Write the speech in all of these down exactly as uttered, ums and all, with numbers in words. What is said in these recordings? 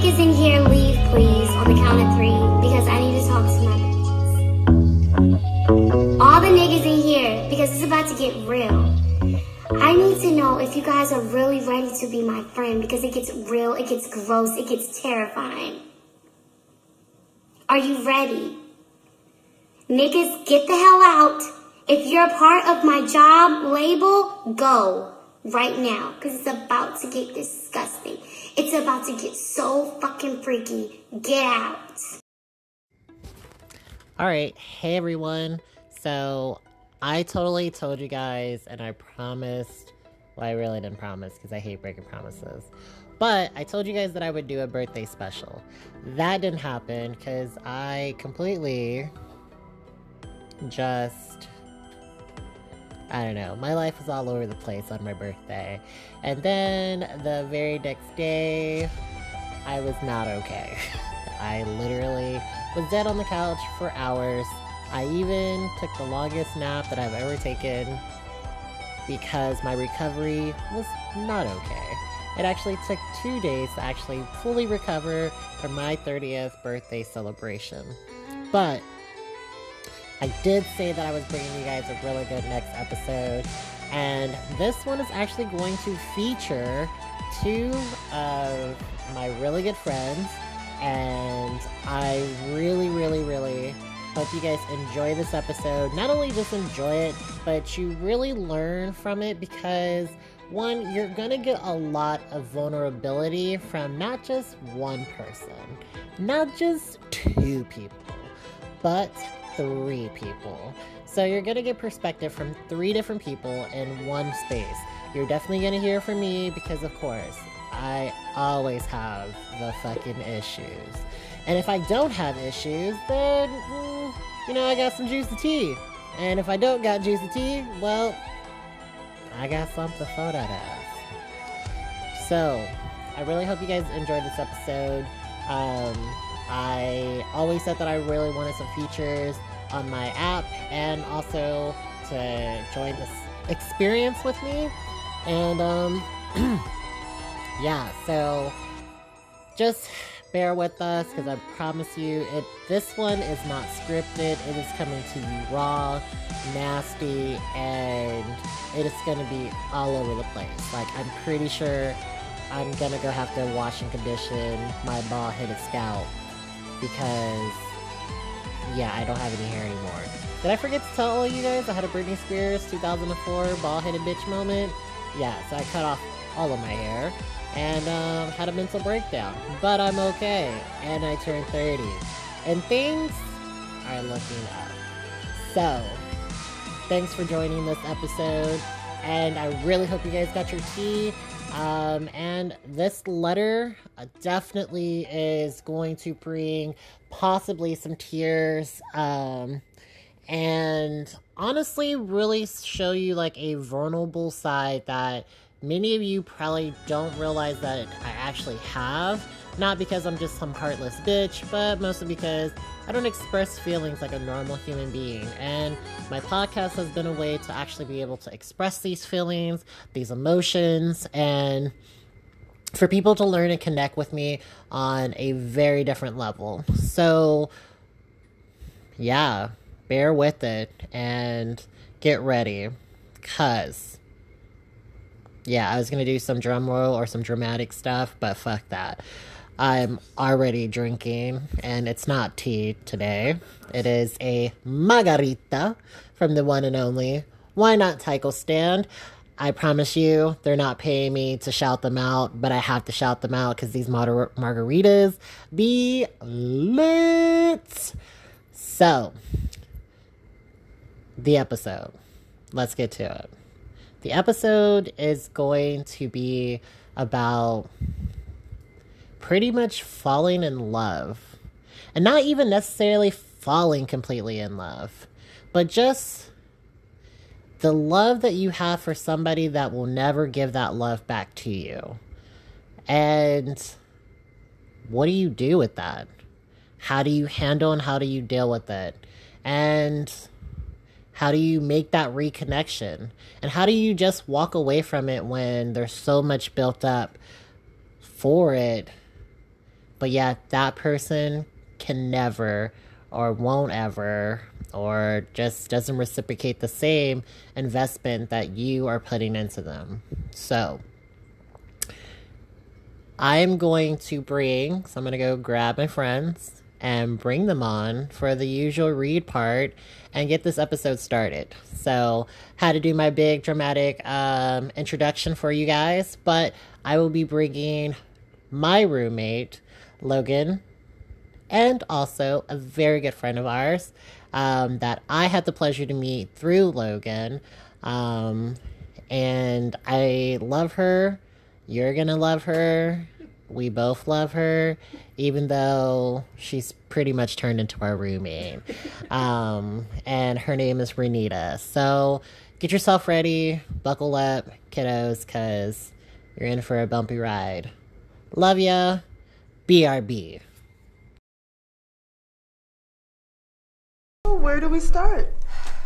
niggas in here leave, please, on the count of three, because I need to talk to my bitches. All the niggas in here, because it's about to get real. I need to know if you guys are really ready to be my friend, because it gets real, it gets gross, it gets terrifying. Are you ready? Niggas, get the hell out. If you're a part of my job label, go right now, because it's about to get disgusting. It's about to get so fucking freaky. Get out. Alright, hey everyone. So, I totally told you guys, and I promised, well, I really didn't promise, because I hate breaking promises. But, I told you guys that I would do a birthday special. That didn't happen, because I completely just... I don't know, my life was all over the place on my birthday. And then, the very next day, I was not okay. I literally was dead on the couch for hours. I even took the longest nap that I've ever taken because my recovery was not okay. It actually took two days to actually fully recover from my thirtieth birthday celebration. But I did say that I was bringing you guys a really good next episode, and this one is actually going to feature two of my really good friends, and I really, really, really hope you guys enjoy this episode. Not only just enjoy it, but you really learn from it, because one, you're gonna get a lot of vulnerability from not just one person, not just two people, but three people. So you're gonna get perspective from three different people in one space. You're definitely gonna hear from me because, of course, I always have the fucking issues. And if I don't have issues, then, mm, you know, I got some juicy tea. And if I don't got juicy tea, well, I got something for that ass. So, I really hope you guys enjoyed this episode. Um, I always said that I really wanted some features on my app, and also to join this experience with me. And, um, yeah, so just bear with us, because I promise you, it this one is not scripted. It is coming to you raw, nasty, and it is going to be all over the place. Like, I'm pretty sure I'm going to go have to wash and condition my bald-headed scalp, because, yeah, I don't have any hair anymore. Did I forget to tell all you guys I had a Britney Spears two thousand four bald-headed bitch moment? Yeah, so I cut off all of my hair, and um, had a mental breakdown. But I'm okay, and I turned thirty. And things are looking up. So, thanks for joining this episode, and I really hope you guys got your tea. Um, and this letter uh, definitely is going to bring possibly some tears, um, and honestly really show you like a vulnerable side that many of you probably don't realize that I actually have. Not because I'm just some heartless bitch, but mostly because I don't express feelings like a normal human being. And my podcast has been a way to actually be able to express these feelings, these emotions, and for people to learn and connect with me on a very different level. So, yeah, bear with it and get ready, cause yeah, I was gonna do some drum roll or some dramatic stuff, but fuck that. I'm already drinking, and it's not tea today. It is a margarita from the one and only Why Not Tycho Stand. I promise you, they're not paying me to shout them out, but I have to shout them out because these mar- margaritas be lit. So, the episode. Let's get to it. The episode is going to be about pretty much falling in love. And not even necessarily falling completely in love, but just the love that you have for somebody that will never give that love back to you. And what do you do with that? How do you handle and how do you deal with it? And how do you make that reconnection? And how do you just walk away from it when there's so much built up for it, But yeah, that person can never or won't ever or just doesn't reciprocate the same investment that you are putting into them. So I'm going to bring, so I'm going to go grab my friends and bring them on for the usual read part and get this episode started. So, had to do my big dramatic um, introduction for you guys, but I will be bringing my roommate, Logan, and also a very good friend of ours um, that I had the pleasure to meet through Logan. Um, and I love her. You're gonna love her. We both love her, even though she's pretty much turned into our roommate. Um, and her name is Renita. So get yourself ready, buckle up, kiddos, because you're in for a bumpy ride. Love ya. B R B. Where do we start?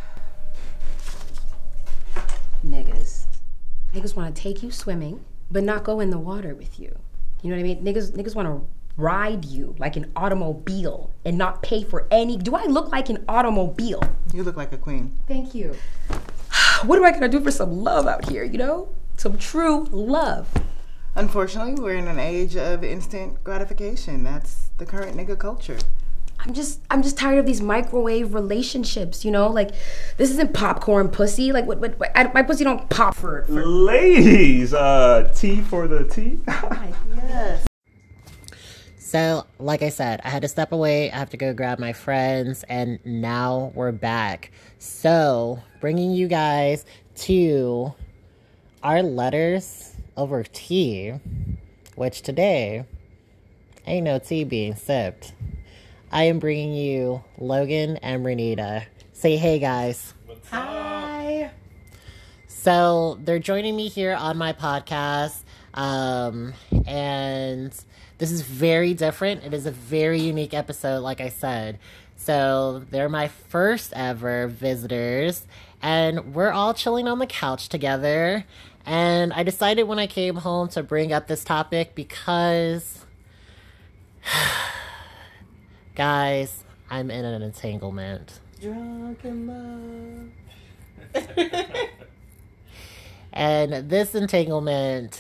Niggas. Niggas want to take you swimming, but not go in the water with you. You know what I mean? Niggas niggas want to ride you like an automobile and not pay for any... Do I look like an automobile? You look like a queen. Thank you. What am I gonna do for some love out here, you know? Some true love. Unfortunately, we're in an age of instant gratification. That's the current nigga culture. I'm just, I'm just tired of these microwave relationships, you know? Like, this isn't popcorn pussy. Like, what, what, what I, my pussy don't pop for, for... Ladies, uh, tea for the tea. Yes. So, like I said, I had to step away. I have to go grab my friends, and now we're back. So, bringing you guys to our letters over tea, which today ain't no tea being sipped. I am bringing you Logan and Renita. Say hey, guys. What's Hi. So they're joining me here on my podcast, um, and this is very different. It is a very unique episode, like I said. So they're my first ever visitors, and we're all chilling on the couch together. And I decided when I came home to bring up this topic because... Guys, I'm in an entanglement. Drunk in love. And this entanglement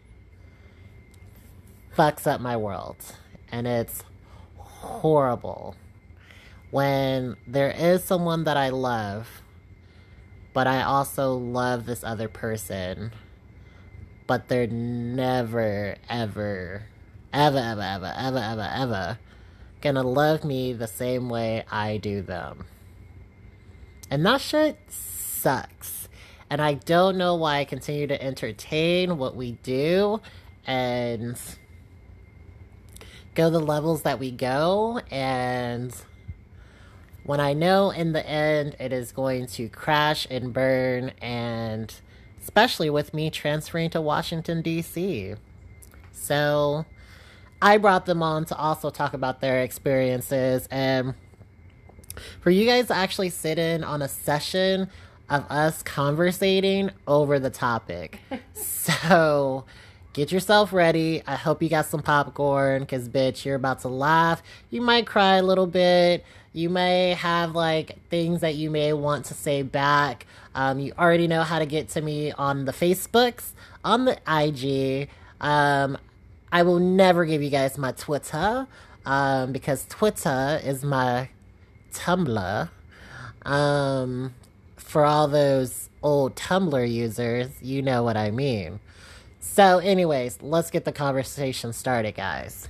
fucks up my world. And it's horrible. When there is someone that I love, but I also love this other person, but they're never, ever, ever, ever, ever, ever, ever, ever gonna love me the same way I do them. And that shit sucks. And I don't know why I continue to entertain what we do and go the levels that we go. And when I know in the end it is going to crash and burn, and especially with me transferring to Washington, D C. So I brought them on to also talk about their experiences, and for you guys to actually sit in on a session of us conversating over the topic. So get yourself ready. I hope you got some popcorn, because bitch, you're about to laugh. You might cry a little bit. You may have like things that you may want to say back. Um, you already know how to get to me on the Facebooks, on the I G. Um, I will never give you guys my Twitter, um, because Twitter is my Tumblr. Um, for all those old Tumblr users, you know what I mean. So anyways, let's get the conversation started, guys.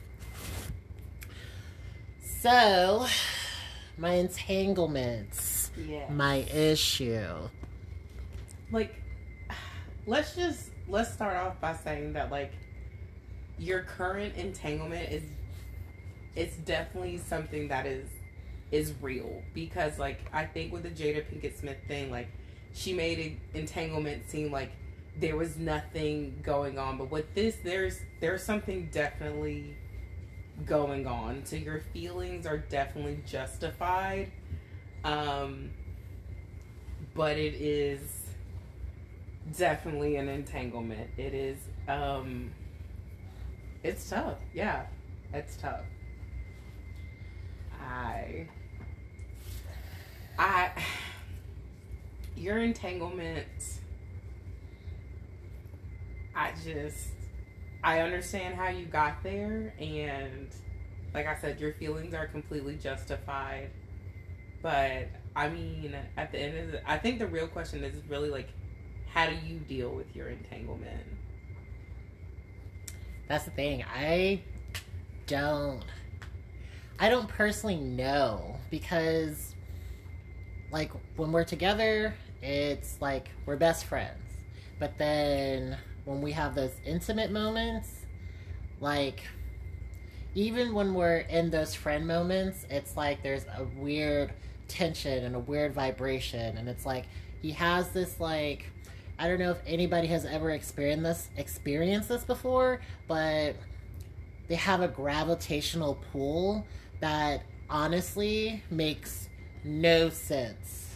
So, my entanglements, Yeah. my issue. Like, let's just, let's start off by saying that, like, your current entanglement is, it's definitely something that is, is real. Because, like, I think with the Jada Pinkett Smith thing, like, she made it, entanglement seem like there was nothing going on. But with this, there's, there's something definitely going on. So your feelings are definitely justified. Um, but it is definitely an entanglement. It is, um, it's tough. Yeah. That's tough. I, I, your entanglement, I just, I understand how you got there, and like I said, your feelings are completely justified. But I mean, at the end of the, I think the real question is really like, how do you deal with your entanglement? That's the thing. I don't. I don't personally know, because, like, when we're together, it's like we're best friends. But then when we have those intimate moments, like, even when we're in those friend moments, it's like there's a weird tension and a weird vibration. And it's like he has this, like, I don't know if anybody has ever experienced this, experienced this before, but they have a gravitational pull that honestly makes no sense.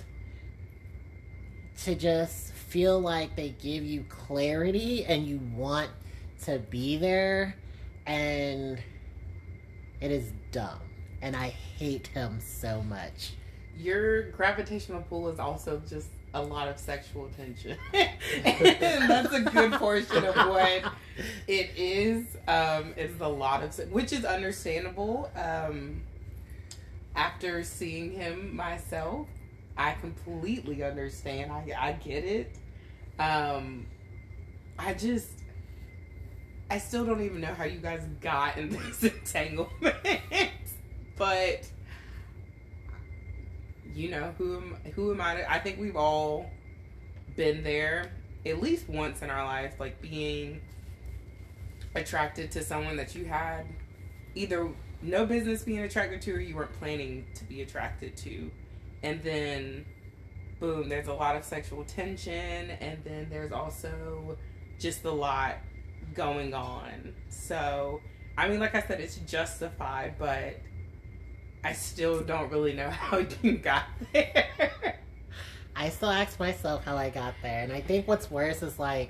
To just feel like they give you clarity and you want to be there, and it is dumb. And I hate him so much. Your gravitational pull is also just a lot of sexual tension. And that's a good portion of what it is. Um, it's a lot of, which is understandable. Um, after seeing him myself, I completely understand. I, I get it. Um, I just, I still don't even know how you guys got in this entanglement. But you know, who am, who am I to, I think we've all been there at least once in our lives, like being attracted to someone that you had either no business being attracted to or you weren't planning to be attracted to. And then, boom, there's a lot of sexual tension, and then there's also just a lot going on. So, I mean, like I said, it's justified, but I still don't really know how you got there. I still ask myself how I got there. And I think what's worse is, like,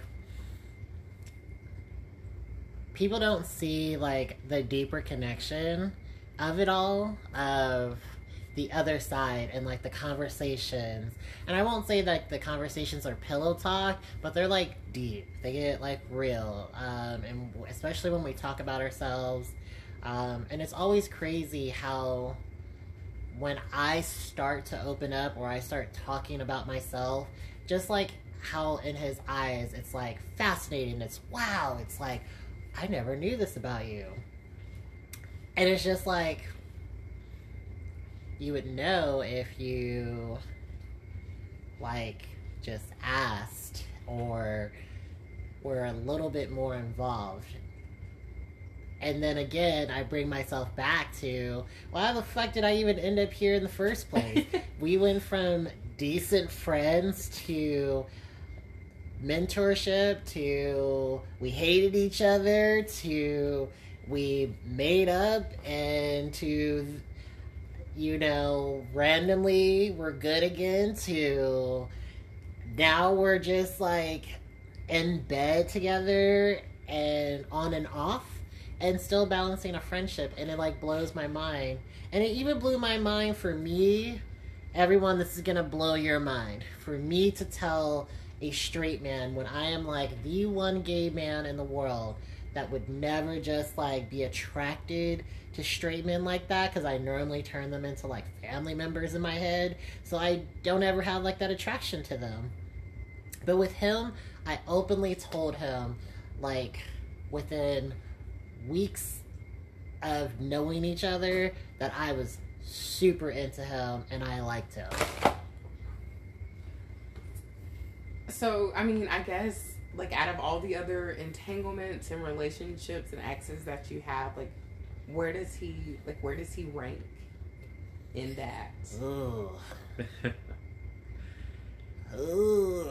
people don't see, like, the deeper connection of it all, of the other side, and, like, the conversations. And I won't say that the conversations are pillow talk, but they're, like, deep. They get, like, real. Um, and especially when we talk about ourselves. Um, and it's always crazy how when I start to open up or I start talking about myself, just like how in his eyes it's like fascinating, it's wow, it's like, I never knew this about you. And it's just like, you would know if you like just asked or were a little bit more involved. And then again, I bring myself back to, well, how the fuck did I even end up here in the first place? We went from decent friends to mentorship to we hated each other to we made up and to, you know, randomly we're good again to now we're just like in bed together and on and off. And still balancing a friendship, and it like blows my mind. And it even blew my mind for me, everyone, this is gonna blow your mind. For me to tell a straight man when I am like the one gay man in the world that would never just like be attracted to straight men like that, because I normally turn them into like family members in my head, so I don't ever have like that attraction to them. But with him, I openly told him, like, within weeks of knowing each other, that I was super into him and I liked him. So, I mean, I guess, like, out of all the other entanglements and relationships and exes that you have, like, where does he, like, where does he rank in that? Ooh. Ooh.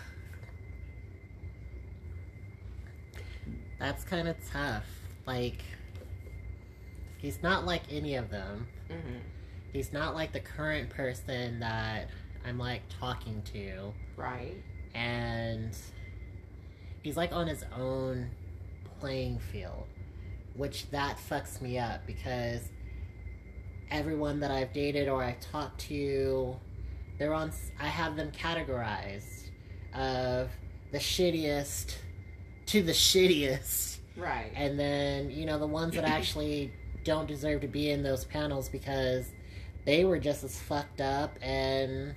That's kind of tough. Like, he's not like any of them. Mm-hmm. He's not like the current person that I'm like talking to. Right. And he's like on his own playing field. which that fucks me up because everyone that I've dated or I've talked to, they're on, I have them categorized of the shittiest to the shittiest. Right. And then, you know, the ones that actually don't deserve to be in those panels because they were just as fucked up and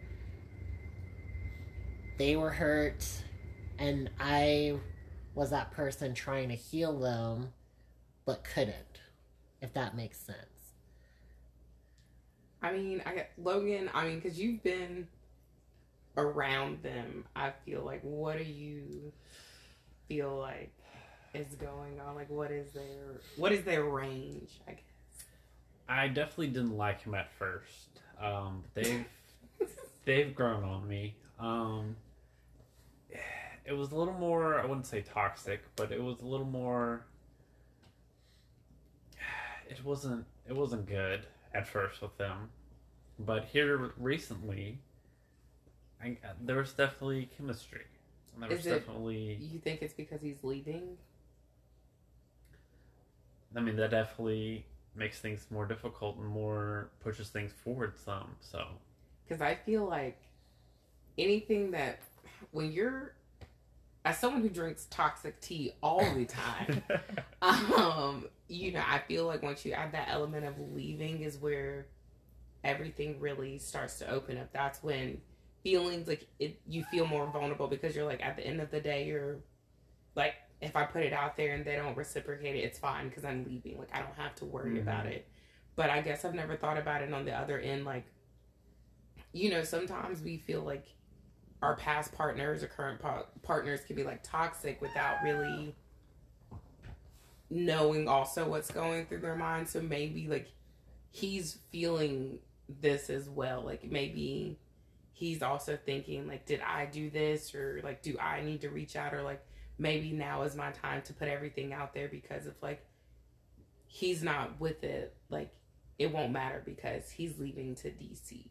they were hurt and I was that person trying to heal them but couldn't, if that makes sense. I mean, I Logan, I mean, because you've been around them, I feel like, what do you feel like is going on? Like, what is their, what is their range, I guess? I definitely didn't like him at first. Um, they've, they've grown on me. Um, it was a little more, I wouldn't say toxic, but it was a little more, it wasn't, it wasn't good at first with them, but here recently, I, there was definitely chemistry. And there was Is it, definitely. You think it's because he's leaving? I mean, that definitely makes things more difficult and more pushes things forward some. So. Because I feel like anything that when you're, as someone who drinks toxic tea all the time, um, you know, I feel like once you add that element of leaving is where everything really starts to open up. That's when feelings like it, you feel more vulnerable because you're like, at the end of the day, you're like, if I put it out there and they don't reciprocate it, it's fine because I'm leaving. Like, I don't have to worry mm-hmm. about it. But I guess I've never thought about it on the other end. Like, you know, sometimes we feel like our past partners or current pa- partners can be like toxic without really knowing also what's going through their mind. So maybe like he's feeling this as well. Like maybe he's also thinking like, did I do this? Or like, do I need to reach out? Or like, maybe now is my time to put everything out there because if like he's not with it, like it won't matter because he's leaving to D C.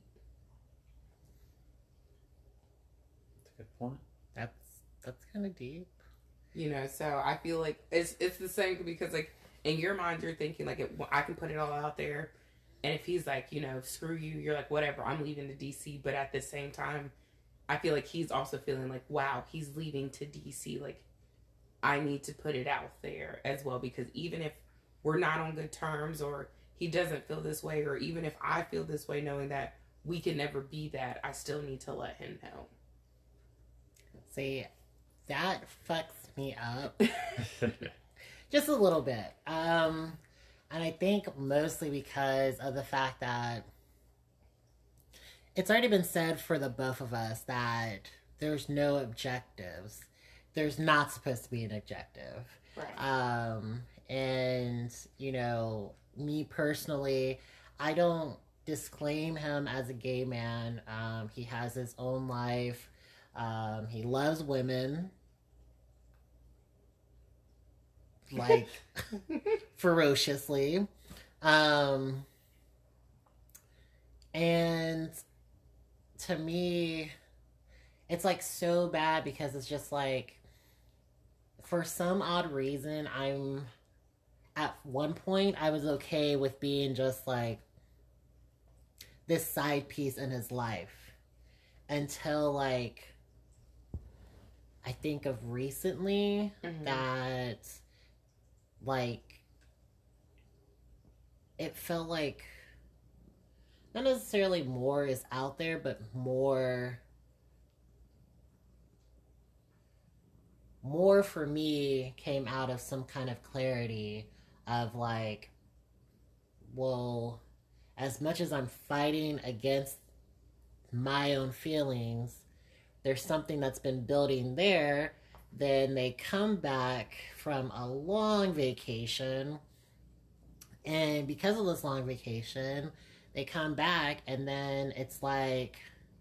Good point. That's that's kind of deep. You know, so I feel like it's it's the same because like in your mind you're thinking like it, I can put it all out there, and if he's like, you know, screw you, you're like whatever, I'm leaving to D C. But at the same time, I feel like he's also feeling like wow, he's leaving to D C. Like I need to put it out there as well because even if we're not on good terms or he doesn't feel this way, or even if I feel this way, knowing that we can never be that, I still need to let him know. See, that fucks me up just a little bit. Um, and I think mostly because of the fact that it's already been said for the both of us that there's no objectives. There's not supposed to be an objective. Right. Um, and, you know, me personally, I don't disclaim him as a gay man. Um, he has his own life. Um, he loves women, like, ferociously. Um, and to me, it's, like, so bad because it's just, like, for some odd reason, I'm, at one point, I was okay with being just, like, this side piece in his life. Until, like, I think of recently mm-hmm. that, like, it felt like not necessarily more is out there, but more, more for me came out of some kind of clarity of, like, well, as much as I'm fighting against my own feelings, there's something that's been building there. Then they come back from a long vacation, and because of this long vacation, they come back, and then it's like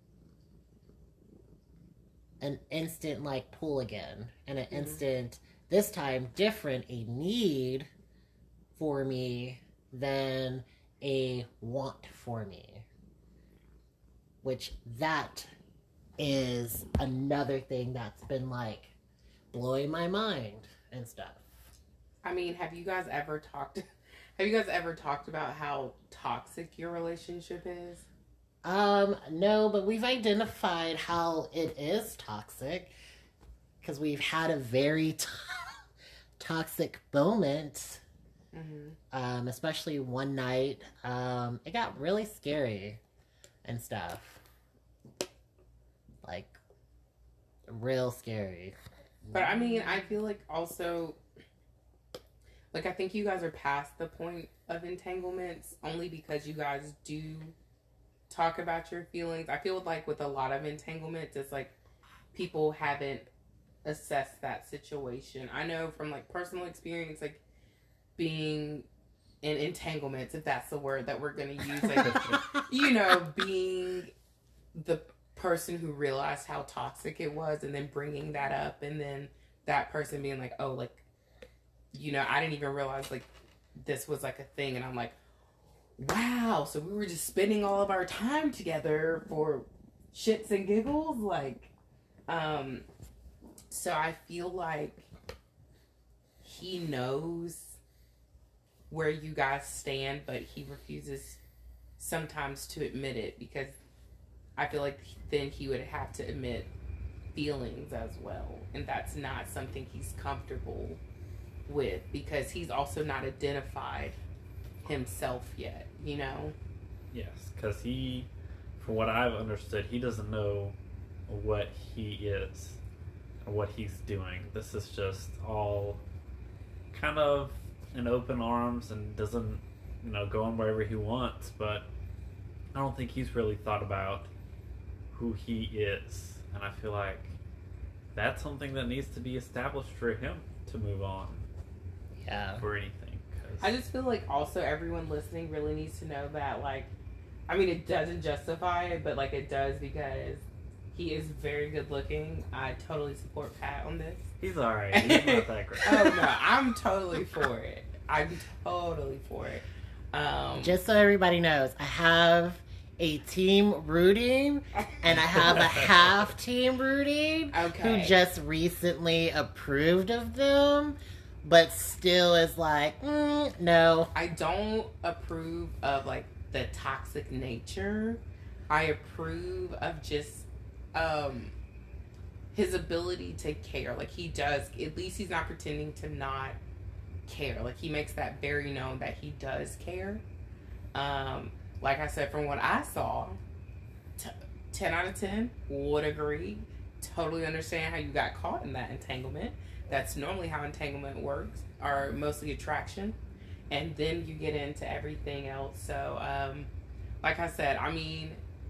an instant like pull again, and an mm-hmm. instant, this time different, a need for me than a want for me, which that is another thing that's been like blowing my mind and stuff. I mean, have you guys ever talked? Have you guys ever talked about how toxic your relationship is? Um, no, but we've identified how it is toxic because we've had a very t- toxic moment. Mm-hmm. Um, especially one night. Um, it got really scary and stuff. Like, real scary. But I mean, I feel like also, like, I think you guys are past the point of entanglements only because you guys do talk about your feelings. I feel like with a lot of entanglements, it's like people haven't assessed that situation. I know from like personal experience, like being in entanglements, if that's the word that we're going to use, like, you know, being the person who realized how toxic it was and then bringing that up and then that person being like, oh, like, you know, I didn't even realize like this was like a thing. And I'm like, wow, so we were just spending all of our time together for shits and giggles. Like, um, so I feel like he knows where you guys stand, but he refuses sometimes to admit it because I feel like then he would have to admit feelings as well. And that's not something he's comfortable with because he's also not identified himself yet, you know? Yes, because he, from what I've understood, he doesn't know what he is or what he's doing. This is just all kind of in open arms and doesn't, you know, go on wherever he wants, but I don't think he's really thought about who he is. And I feel like that's something that needs to be established for him to move on. Yeah. For anything. 'Cause I just feel like also everyone listening really needs to know that, like, I mean, it doesn't justify it, but, like, it does because he is very good looking. I totally support Pat on this. he's alright. He's not that great. Oh, no, I'm totally for it. I'm totally for it. Um, Just so everybody knows, I have a team rooting and I have a half team rooting Okay. who just recently approved of them, but still is like, mm, no. I don't approve of, like, the toxic nature. I approve of just um his ability to care. Like, he does, at least he's not pretending to not care. Like, he makes that very known that he does care. Um, like I said, from what I saw, t- ten out of ten would agree. Totally understand how you got caught in that entanglement. That's normally how entanglement works, or mostly attraction. And then you get into everything else. So, um, like I said, I mean,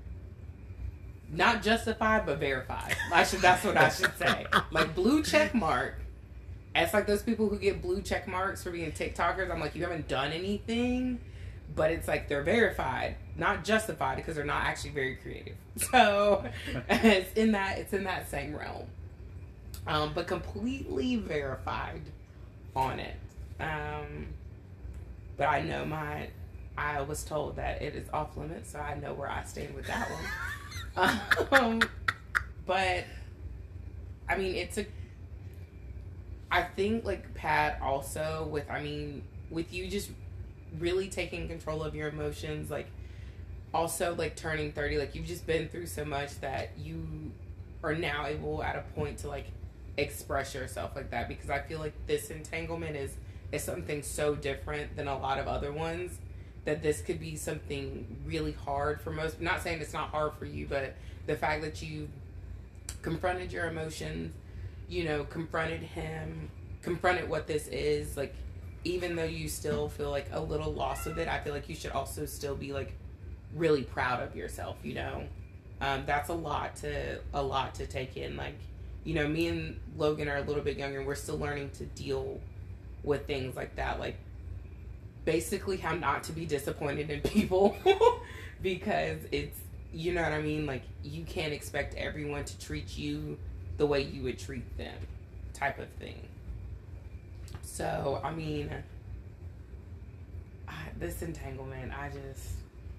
not justified, but verified. I should, that's what I should say. Like, blue check mark. It's like those people who get blue check marks for being TikTokers. I'm like, you haven't done anything, but it's like they're verified, not justified, because they're not actually very creative. So it's in that it's in that same realm, um, but completely verified on it. Um, but I know my, I was told that it is off limits, so I know where I stand with that one. um, but I mean, it's a. I think, like, Pat, also, with, I mean, with you just really taking control of your emotions, like, also, like, turning thirty, like, you've just been through so much that you are now able at a point to, like, express yourself like that, because I feel like this entanglement is, is something so different than a lot of other ones, that this could be something really hard for most, not saying it's not hard for you, but the fact that you confronted your emotions, you know, confronted him, confronted what this is, like, even though you still feel like a little lost with it, I feel like you should also still be, like, really proud of yourself, you know? Um, that's a lot to, a lot to take in. Like, you know, me and Logan are a little bit younger, and we're still learning to deal with things like that. Like, basically how not to be disappointed in people because it's, you know what I mean? Like, you can't expect everyone to treat you the way you would treat them, type of thing. So, I mean, I, this entanglement, I just,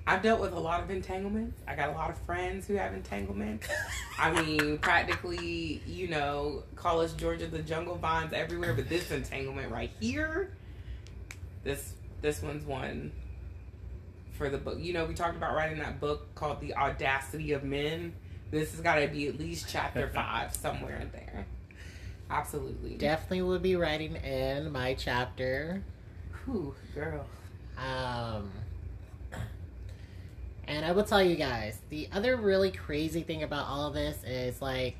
I've dealt with a lot of entanglements. I got a lot of friends who have entanglements. I mean, practically, you know, call us Georgia the jungle vines everywhere, but this entanglement right here, this this one's one for the book. You know, we talked about writing that book called The Audacity of Men. This has got to be at least chapter five somewhere in there. Absolutely. Definitely will be writing in my chapter. Whew, girl. Um... And I will tell you guys, the other really crazy thing about all of this is, like,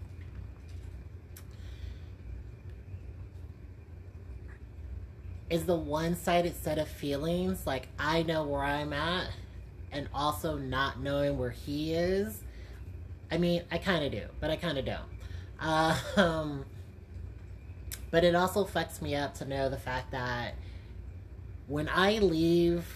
is the one-sided set of feelings. Like, I know where I'm at, and also not knowing where he is. I mean, I kind of do, but I kind of don't. Uh, um, but it also fucks me up to know the fact that when I leave,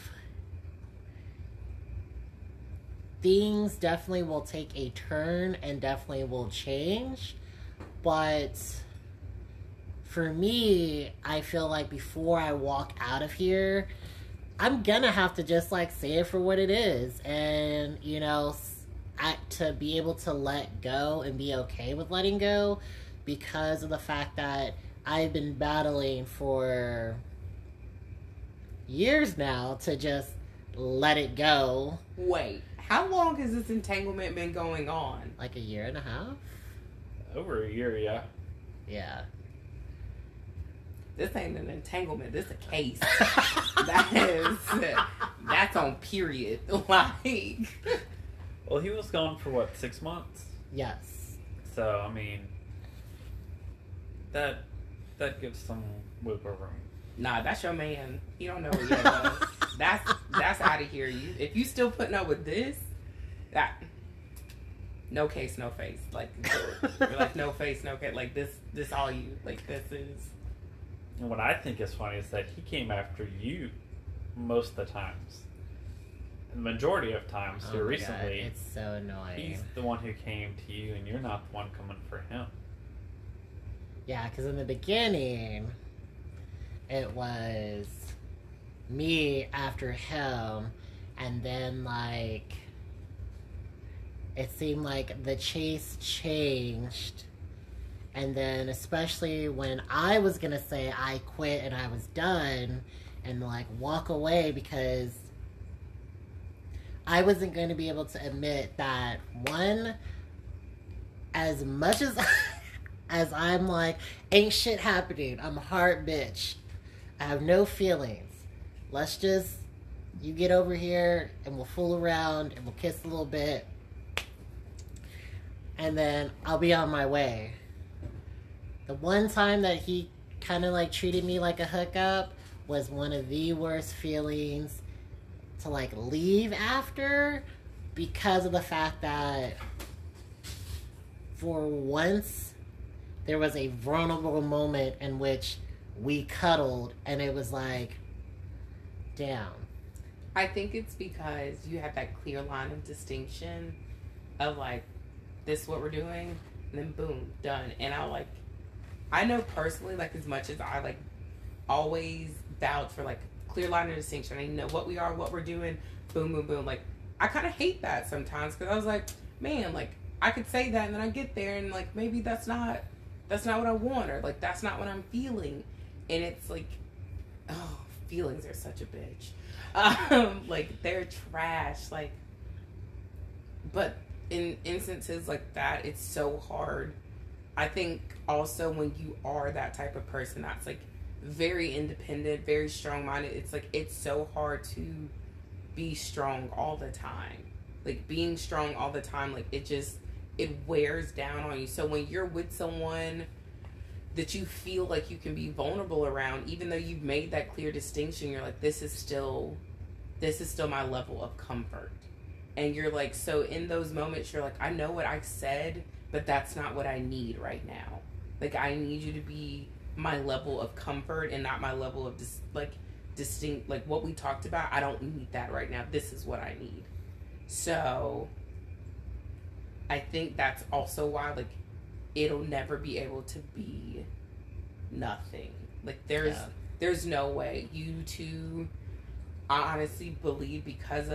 things definitely will take a turn and definitely will change. But for me, I feel like before I walk out of here, I'm gonna have to just like say it for what it is. And, you know, I, to be able to let go and be okay with letting go, because of the fact that I've been battling for years now to just let it go. Wait. How long has this entanglement been going on? Like a year and a half? Over a year, yeah. Yeah. This ain't an entanglement. This a case. That is, that's on period. Like. Well, he was gone for what, six months? Yes. So, I mean, that that gives some wiggle room. Nah, that's your man. He don't know what yet. Though. That's that's out of here. You, if you still putting up with this, that no case, no face. Like you're like no face, no case. Like this, this all you. Like this is. And what I think is funny is that he came after you most of the times. The majority of times Oh here my recently, God, it's so annoying. he's the one who came to you, and you're not the one coming for him. Yeah, because in the beginning, it was me after him, and then, like, it seemed like the chase changed. And then, especially when I was gonna say I quit and I was done, and, like, walk away because I wasn't going to be able to admit that, one, as much as as I'm like, ain't shit happening, I'm a hard bitch, I have no feelings, let's just, you get over here and we'll fool around and we'll kiss a little bit and then I'll be on my way. The one time that he kind of like treated me like a hookup was one of the worst feelings to like leave after, because of the fact that for once there was a vulnerable moment in which we cuddled and it was like, damn. I think it's because you have that clear line of distinction of like, this is what we're doing, and then boom, done. And I like, I know personally, like as much as I like always vouch for like clear line of distinction, I know what we are, what we're doing, boom, boom, boom. Like, I kind of hate that sometimes because I was like, man, like I could say that and then I get there and like maybe that's not, that's not what I want, or like that's not what I'm feeling. And it's like, oh, feelings are such a bitch. Um, like they're trash. Like, but in instances like that, it's so hard. I think also when you are that type of person that's like very independent, very strong-minded, it's like it's so hard to be strong all the time. Like being strong all the time, like it just, it wears down on you. So when you're with someone that you feel like you can be vulnerable around, even though you've made that clear distinction, you're like, this is still, this is still my level of comfort. And you're like, so in those moments, you're like, I know what I said, but that's not what I need right now. Like, I need you to be my level of comfort and not my level of dis- like distinct, like what we talked about. I don't need that right now. This is what I need. So I think that's also why like it'll never be able to be nothing. Like there's Yeah. there's no way. You two, I honestly believe because of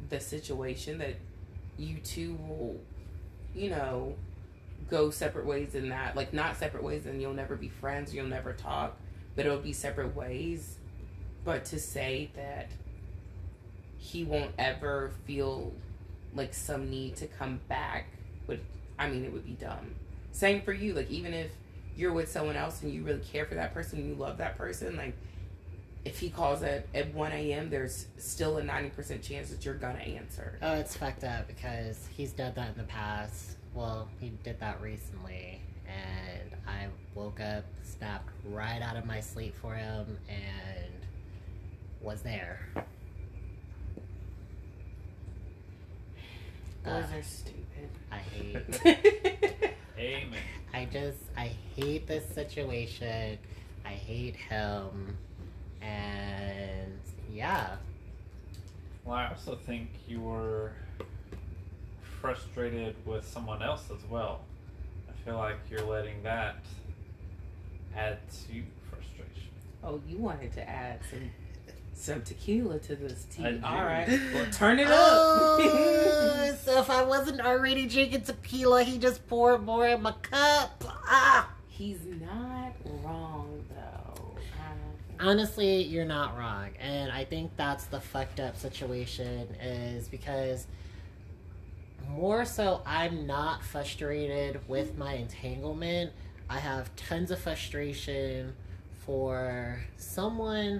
the situation that you two will, you know, go separate ways in that. Like, not separate ways and you'll never be friends, you'll never talk, but it'll be separate ways. But to say that he won't ever feel like some need to come back would, I mean, it would be dumb. Same for you. Like, even if you're with someone else and you really care for that person, you love that person, like, if he calls at, at one a.m., there's still a ninety percent chance that you're gonna answer. Oh, it's fucked up because he's done that in the past. Well, he did that recently, and I woke up, snapped right out of my sleep for him, and was there. Boys Uh, are stupid. I hate... Amen. I just, I hate this situation. I hate him. And yeah. Well, I also think you were frustrated with someone else as well. I feel like you're letting that add to frustration. Oh, you wanted to add some some tequila to this tea. I do. All right. Well, turn it Oh, up. so if I wasn't already drinking tequila, he just poured more in my cup. Ah. He's not wrong, though. Um, Honestly, you're not wrong. And I think that's the fucked up situation is because more so I'm not frustrated with my entanglement. I have tons of frustration for someone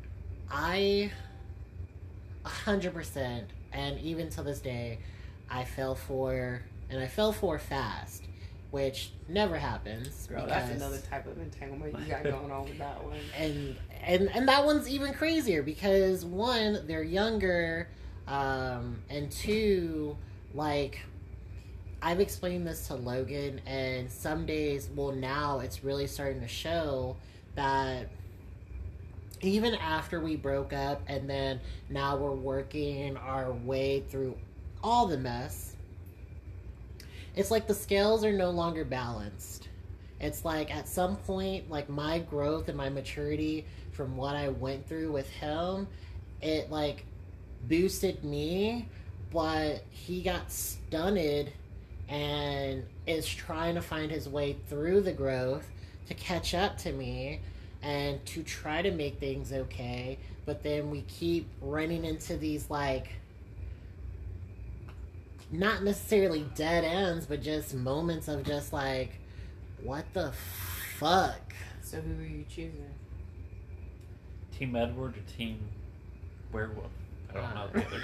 I one hundred percent, and even to this day, I fell for, and I fell for fast, which never happens. Girl, that's another type of entanglement you got going on with that one. And, and, and that one's even crazier because, one, they're younger, um, and two, like, I've explained this to Logan, and some days, well, now it's really starting to show that even after we broke up and then now we're working our way through all the mess, it's like the scales are no longer balanced. It's like at some point, like my growth and my maturity from what I went through with him, it like boosted me, but he got stunted and is trying to find his way through the growth to catch up to me and to try to make things okay, but then we keep running into these like not necessarily dead ends, but just moments of just like, what the fuck? So who are you choosing? Team Edward or Team Werewolf? I don't know the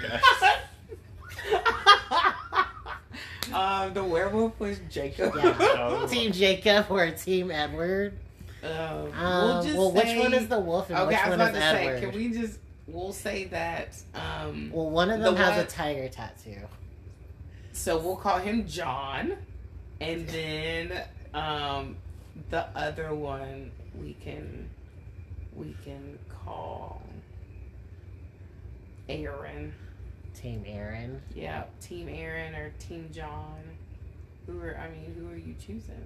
other guys. um, the werewolf was Jacob. Yeah. Oh. Team Jacob or Team Edward? Um, Um, we'll just well, say, which one is the wolf and okay, which I was one about is to Edward? say, can we just, we'll say that, um, Well, one of the them has one- a tiger tattoo. so we'll call him John, and then, um, the other one we can, we can call Aaron. Team Aaron. Yeah, Team Aaron or Team John. Who are, I mean, who are you choosing?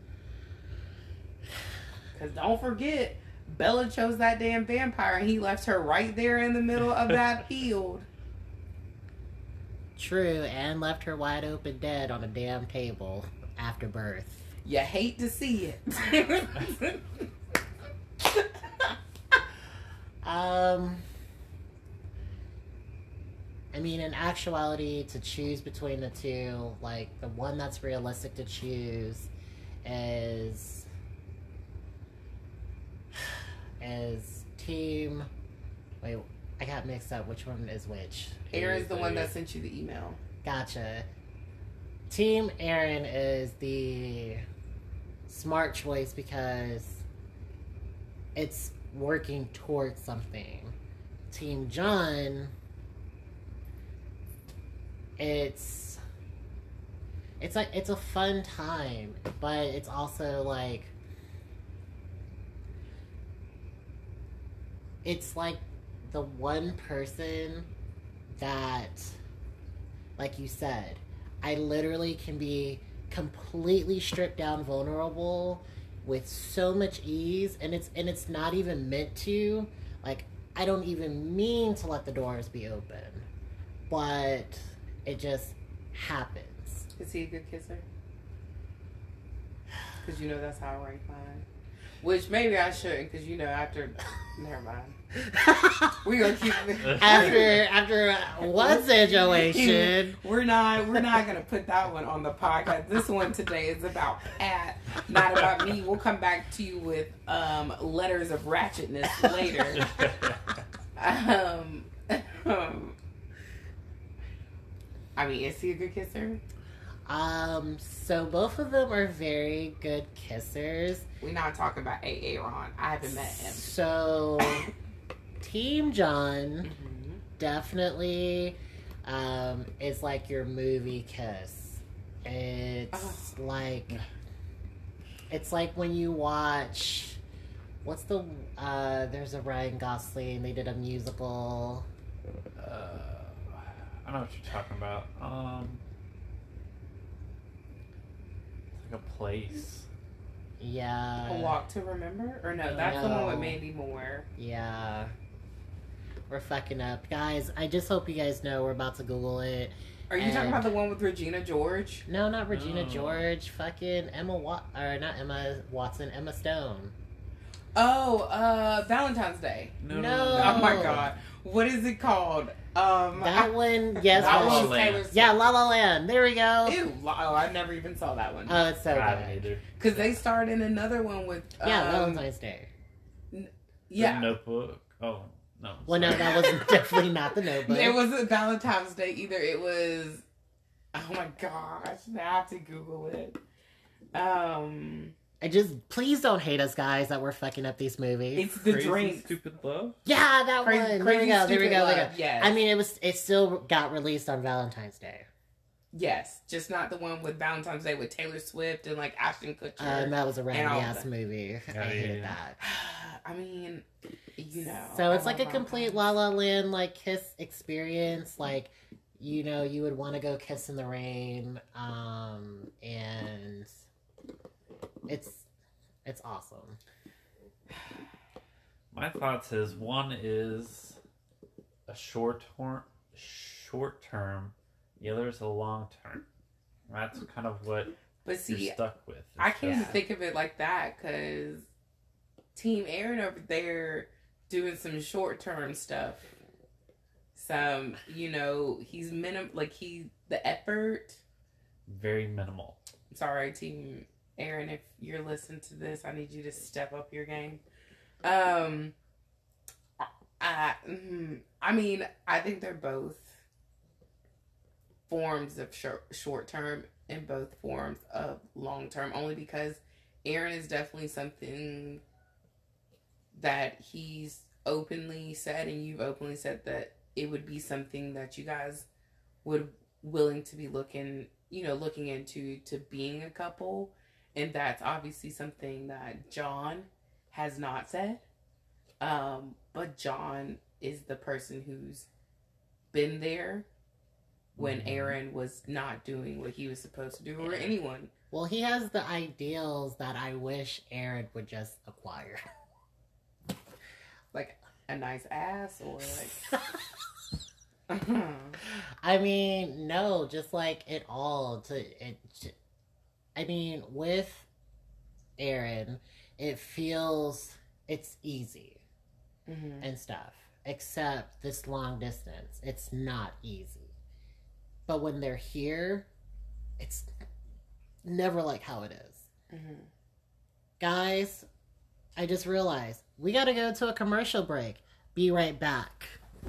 Because don't forget, Bella chose that damn vampire and he left her right there in the middle of that field. True, and left her wide open dead on a damn table after birth. You hate to see it. Um, I mean, in actuality, to choose between the two, like, the one that's realistic to choose is... is Team... Wait, I got mixed up. Which one is which? Aaron's the one that sent you the email. Gotcha. Team Aaron is the smart choice because it's working towards something. Team John, it's it's like it's a fun time, but it's also like it's like the one person that, like you said, I literally can be completely stripped down vulnerable with so much ease, and it's and it's not even meant to. Like, I don't even mean to let the doors be open. but it just happens. Is he a good kisser? Because you know that's how I rank mine. Which maybe I shouldn't, because you know after... Never mind. We're going to keep it. After after one situation. We're not, we're not going to put that one on the podcast. This one today is about Pat, not about me. We'll come back to you with um, letters of ratchetness later. um, um, I mean, is he a good kisser? Um, so both of them are very good kissers. We're not talking about A A Ron. I haven't met him. So, Team John Mm-hmm. definitely um, is like your movie kiss. It's Oh. like, it's like when you watch, what's the, uh, there's a Ryan Gosling, they did a musical. Uh, I know what you're talking about. Um, it's like a place. Yeah. A Walk to Remember? Or no, that's the one with No. Mandy Moore. Yeah. We're fucking up. Guys, I just hope you guys know we're about to Google it. Are you talking And- about the one with Regina George? No, not Regina No. George. Fucking Emma Wat or not Emma Watson, Emma Stone. Oh, uh, Valentine's Day. No. No. Oh my god. What is it called? Um, That I- one, yes. that La La was Land. Taylor Swift. Yeah, La La Land. There we go. Ew. Oh, I never even saw that one. Oh, it's so I haven't good. either. Because they starred in another one with. Um, Yeah, Valentine's Day. Yeah. The Notebook. Oh no. Well, no, sorry. that was definitely not the Notebook. It wasn't Valentine's Day either. It was. Oh my gosh. Now I have to Google it. Um, I just please don't hate us, guys, that we're fucking up these movies. it's the Crazy drink. Stupid Love. Yeah, that Crazy- one. There Crazy we go. There we Stupid go. There we go. Love, yes. I mean, it was. It still got released on Valentine's Day. Yes, just not the one with Valentine's Day with Taylor Swift and like Ashton Kutcher. Um, that was a raggedy all ass that. movie. I Yeah, hated yeah. that. I mean, you know. So it's I like a love complete rom-coms. La La Land like kiss experience. Like, you know, you would want to go kiss in the rain, um, and it's it's awesome. My thoughts is one is a short term, short term. The other is a long term. That's kind of what But see, you're stuck with. I can't Yeah. even think of it like that because Team Aaron over there doing some short term stuff. Some, you know, he's minim like he the effort. Very minimal. Sorry, Team Aaron, if you're listening to this, I need you to step up your game. Um, I, mm, I mean, I think they're both forms of short short term and both forms of long term. Only because Aaron is definitely something that he's openly said, and you've openly said that it would be something that you guys would willing to be looking, you know, looking into to being a couple. And that's obviously something that John has not said. Um, but John is the person who's been there when Mhm. Aaron was not doing what he was supposed to do, or anyone. Well, he has the ideals that I wish Aaron would just acquire. Like a nice ass, or like. I mean, no, just like it all to it. j- I mean, with Aaron, it feels it's easy Mhm. and stuff. Except this long distance, it's not easy. But when they're here, it's never like how it is. Mhm. Guys, I just realized we gotta go to a commercial break. Be right back.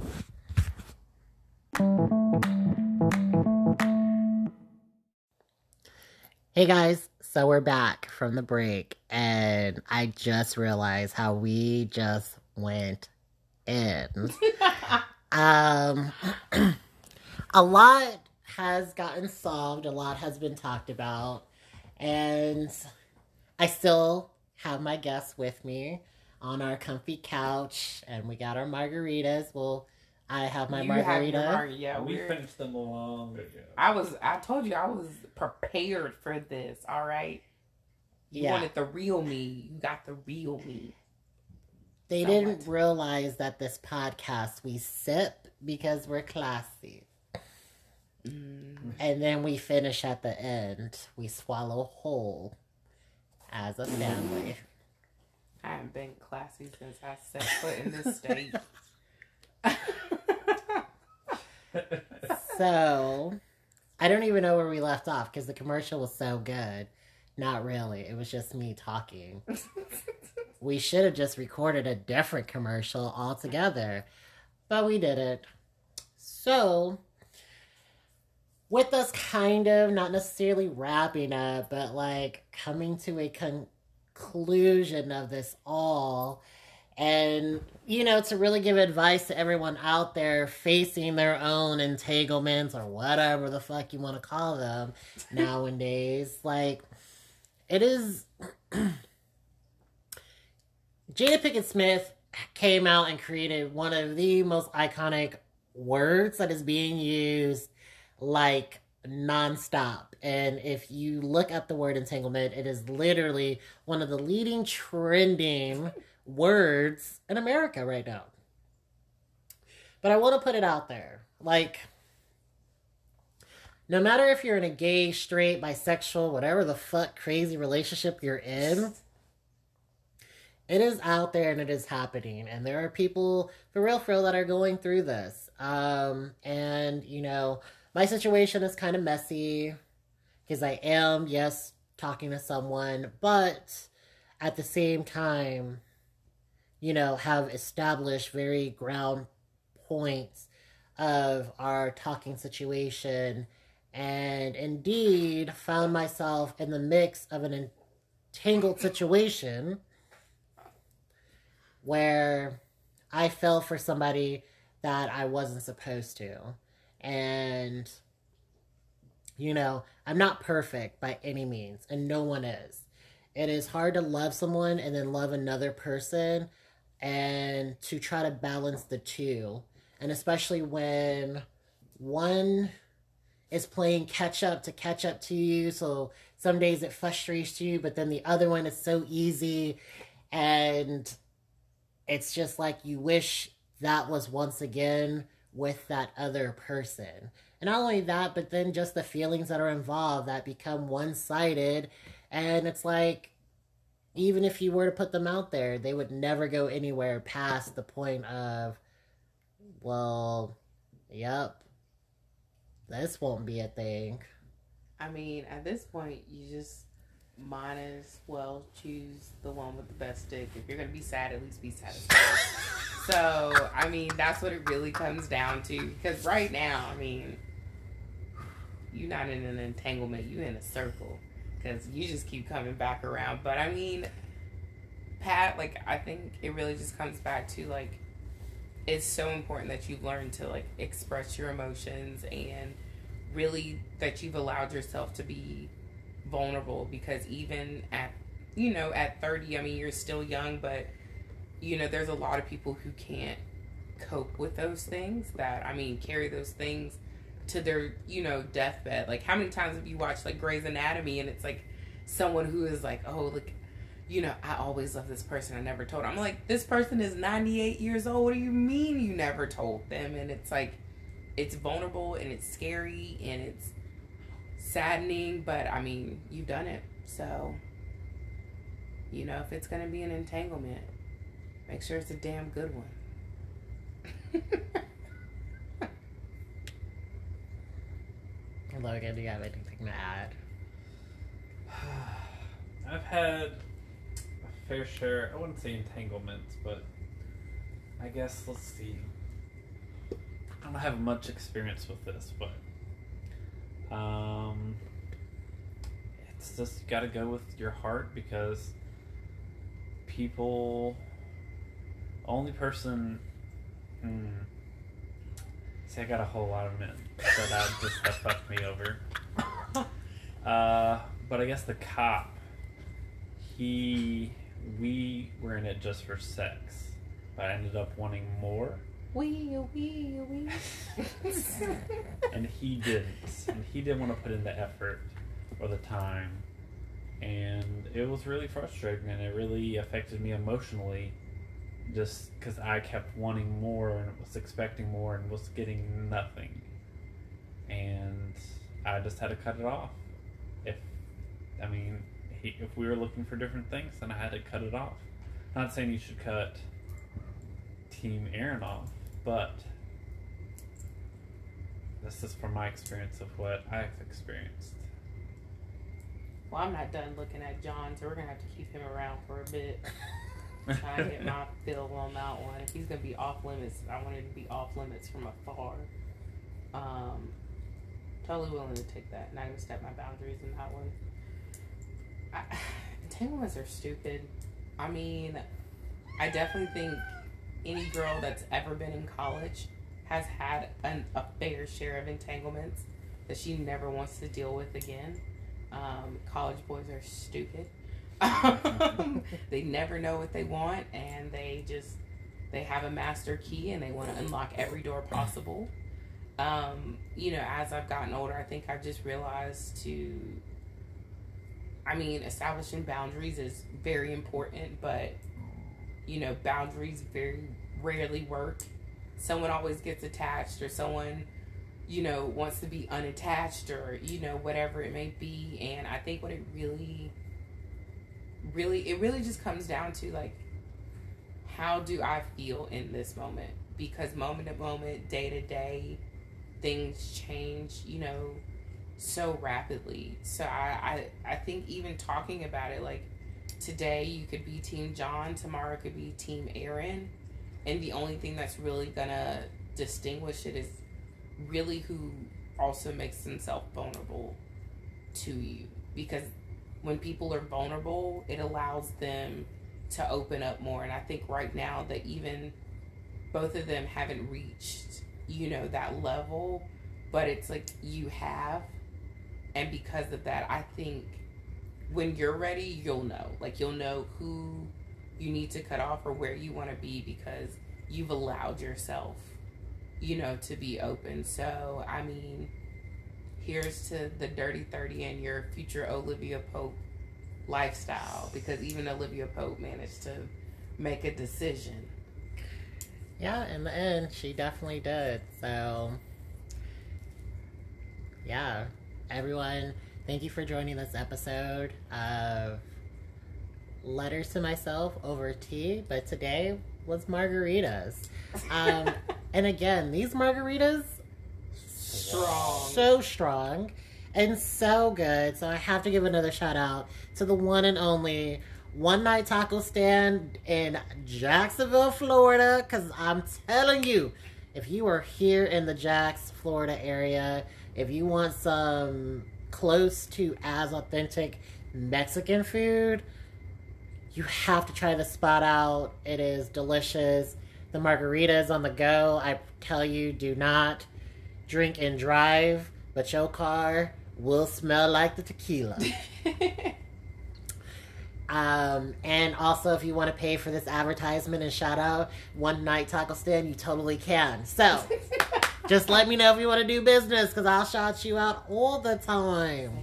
Hey guys, so we're back from the break, and I just realized how we just went in. Um, a lot has gotten solved, a lot has been talked about, and I still have my guests with me on our comfy couch, and we got our margaritas. Well, I have my You have your margarita. mar- yeah, we we're- finished them long ago. I was. I told you I was prepared for this. All right. You Yeah. wanted the real me. You got the real me. They So didn't what? realize that this podcast we sip because we're classy. Mm. And then we finish at the end. We swallow whole as a family. I haven't been classy since I set foot in this state. So, I don't even know where we left off because the commercial was so good. Not really. It was just me talking. We should have just recorded a different commercial altogether. But we didn't. So, with us kind of, not necessarily wrapping up, but like coming to a conclusion of this all, and, you know, to really give advice to everyone out there facing their own entanglements or whatever the fuck you want to call them nowadays, like, it is... Jada Pinkett Smith came out and created one of the most iconic words that is being used like nonstop. And if you look up the word entanglement, it is literally one of the leading trending words in America right now. But I want to put it out there. Like, no matter if you're in a gay, straight, bisexual, whatever the fuck crazy relationship you're in, it is out there and it is happening. And there are people, for real, for real, that are going through this. Um, and, you know, my situation is kind of messy because I am, yes, talking to someone, but at the same time, you know, have established very ground points of our talking situation, and indeed found myself in the mix of an entangled situation where I fell for somebody that I wasn't supposed to. And, you know, I'm not perfect by any means, and no one is. It is hard to love someone and then love another person, and to try to balance the two. And especially when one is playing catch up to catch up to you, so some days it frustrates you, but then the other one is so easy, and it's just like you wish that was once again with that other person. And not only that, but then just the feelings that are involved that become one-sided, and it's like, even if you were to put them out there, they would never go anywhere past the point of, well, yep, this won't be a thing. I mean, at this point, you just might as well choose the one with the best dick. If you're going to be sad, at least be satisfied. So, I mean, that's what it really comes down to. Because right now, I mean, you're not in an entanglement, you're in a circle. Because you just keep coming back around. But I mean, Pat, like, I think it really just comes back to, like, it's so important that you've learned to, like, express your emotions, and really that you've allowed yourself to be vulnerable. Because even at, you know, at thirty, I mean, you're still young, but, you know, there's a lot of people who can't cope with those things, that, I mean, carry those things to their, you know, deathbed. Like, how many times have you watched, like, Grey's Anatomy, and it's like someone who is like, oh, look, you know, I always loved this person, I never told. I'm like, this person is ninety-eight years old, what do you mean you never told them? And it's like, it's vulnerable, and it's scary, and it's saddening, but I mean, you've done it. So, you know, if it's gonna be an entanglement, make sure it's a damn good one. Logan, do you have anything to add? I've had a fair share, I wouldn't say entanglements, but I guess, let's see. I don't have much experience with this, but um, it's just, you gotta go with your heart, because people, only person, hmm, see, I got a whole lot of men, so that just that fucked me over. Uh, but I guess the cop, he, we were in it just for sex, but I ended up wanting more. Wee, wee, wee. And he didn't. And he didn't want to put in the effort or the time. And it was really frustrating, and it really affected me emotionally, just because I kept wanting more and was expecting more and was getting nothing. and I just had to cut it off. If I mean, he, if we were looking for different things, then I had to cut it off. Not saying you should cut Team Aaron off, but this is from my experience of what I've experienced. Well, I'm not done looking at John, so we're gonna have to keep him around for a bit. Try to get my fill on that one. If he's gonna be off limits, I want him to be off limits from afar. Um, totally willing to take that. Not gonna step my boundaries in that one. I, entanglements are stupid. I mean, I definitely think any girl that's ever been in college has had an, a fair share of entanglements that she never wants to deal with again. Um, college boys are stupid. They never know what they want, and they just they have a master key and they want to unlock every door possible. Um, you know, as I've gotten older, I think I've just realized to I mean, establishing boundaries is very important, but you know, boundaries very rarely work. Someone always gets attached, or someone, you know, wants to be unattached, or, you know, whatever it may be. And I think what it really, really, it really just comes down to, like, how do I feel in this moment? Because moment to moment, day to day, things change, you know, so rapidly. So I, I, I think even talking about it, like, today you could be Team John, tomorrow it could be Team Aaron. And the only thing that's really gonna distinguish it is really who also makes themselves vulnerable to you. Because when people are vulnerable, it allows them to open up more. And I think right now that even both of them haven't reached, you know, that level, but it's like you have. And because of that, I think when you're ready, you'll know. Like, you'll know who you need to cut off or where you want to be, because you've allowed yourself, you know, to be open. So, I mean, here's to the Dirty thirty and your future Olivia Pope lifestyle, because even Olivia Pope managed to make a decision. Yeah, in the end, she definitely did. So, yeah, everyone, thank you for joining this episode of Letters to Myself Over Tea, but today was margaritas. Um, and again, these margaritas, Strong. so strong and so good. So I have to give another shout out to the one and only One Night Taco Stand in Jacksonville, Florida. Because I'm telling you, if you are here in the Jax, Florida area, if you want some close to as authentic Mexican food, you have to try the spot out. It is delicious. The margaritas on the go, I tell you, do not drink and drive, but your car will smell like the tequila. um, and also, if you want to pay for this advertisement and shout out One Night Taco Stand, you totally can. So, just let me know if you want to do business, because I'll shout you out all the time.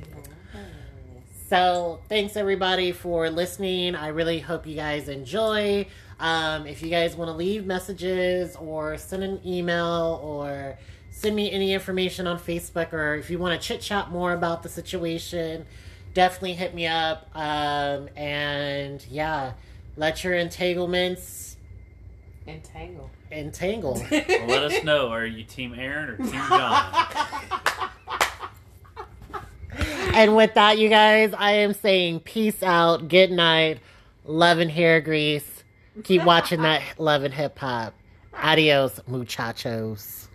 So, thanks everybody for listening. I really hope you guys enjoy. Um, if you guys want to leave messages or send an email or send me any information on Facebook, or if you want to chit chat more about the situation, definitely hit me up. Um, and yeah, let your entanglements Entangle. entangle. Well, let us know. Are you Team Aaron or Team John? And with that, you guys, I am saying peace out, good night, love and hair grease. Keep watching that Love and Hip Hop. Adios, muchachos.